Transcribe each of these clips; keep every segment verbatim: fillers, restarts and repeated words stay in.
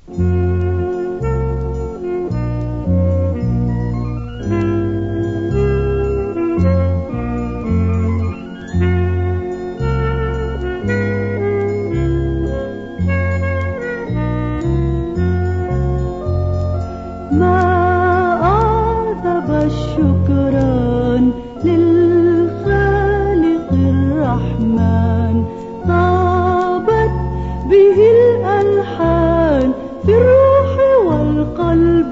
شكرا للخالق الرحمن، طابت به الألحان في الروح والقلب.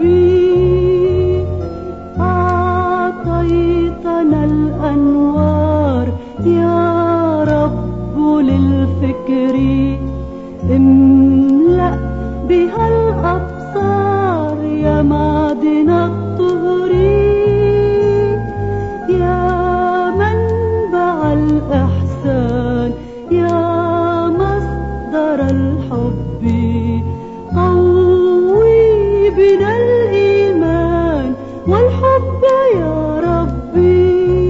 أعطيتنا الأنوار يا رب للفكر، املأ بها الأبصار يا معدن الطهر. يا منبع الإحسان يا مصدر الحب، قوي بنا الإيمان والحب يا ربي.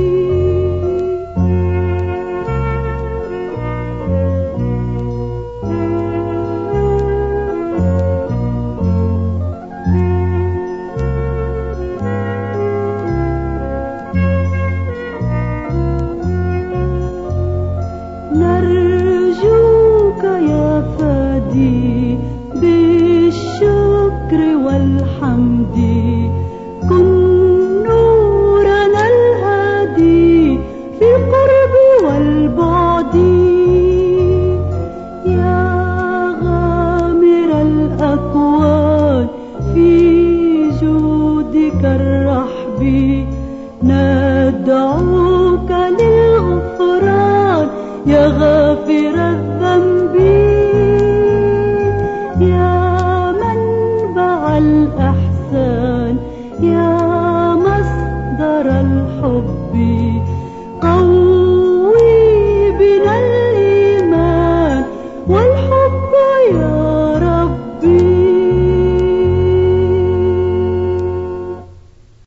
نرجوك يا فادي بالشكر والحمد، كن نورنا الهادي في القرب والبعد. يا غامر الأكوان في جودك الرحب، ندعوك للغفران يا غافر الذنب. يا منبع الإحسان يا مصدر الحب،